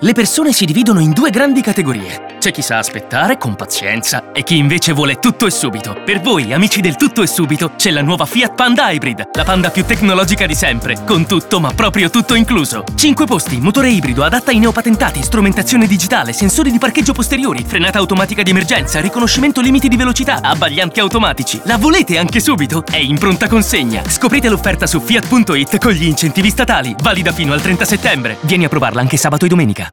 Le persone si dividono in due grandi categorie. C'è chi sa aspettare con pazienza e chi invece vuole tutto e subito. Per voi, amici del tutto e subito, c'è la nuova Fiat Panda Hybrid, la Panda più tecnologica di sempre, con tutto ma proprio tutto incluso. 5 posti, motore ibrido, adatta ai neopatentati, strumentazione digitale, sensori di parcheggio posteriori, frenata automatica di emergenza, riconoscimento limiti di velocità, abbaglianti automatici. La volete anche subito? È in pronta consegna. Scoprite l'offerta su fiat.it con gli incentivi statali, valida fino al 30 settembre. Vieni a provarla anche sabato e domenica.